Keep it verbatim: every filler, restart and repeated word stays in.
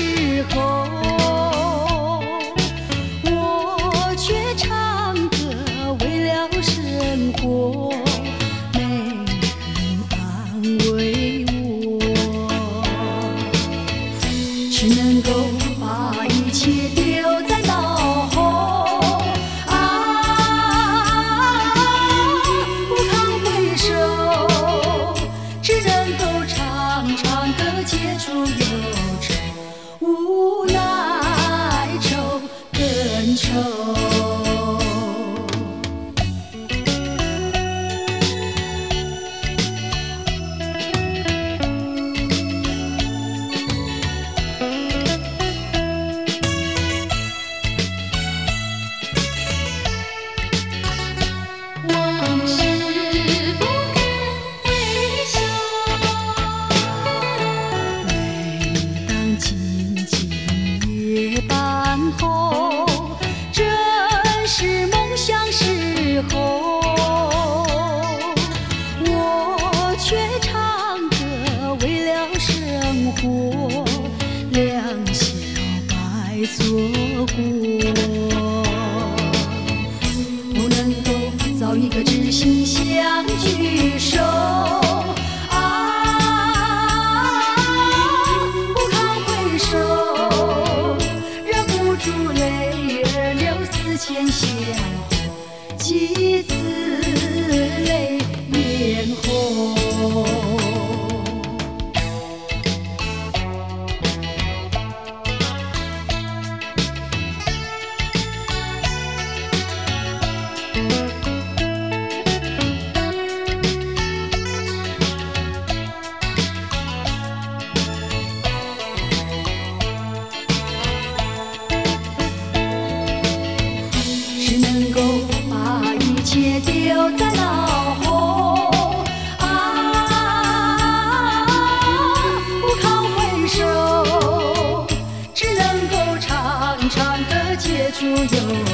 时候，我却唱歌为了生活，没人安慰我，只能够把一切丢在脑后。啊，不堪回首，只能够长长的解除忧愁，无奈愁更愁。往事不堪回首，每当静静夜半后，正是梦想时候，我却唱歌为了生活，两小白错过。不能够找一个知心相聚首，啊，不堪回首，忍不住泪儿流，思前相后，几次泪眼红。只能够把一切丢在脑后，啊，不堪回首，只能够长长的解除忧愁。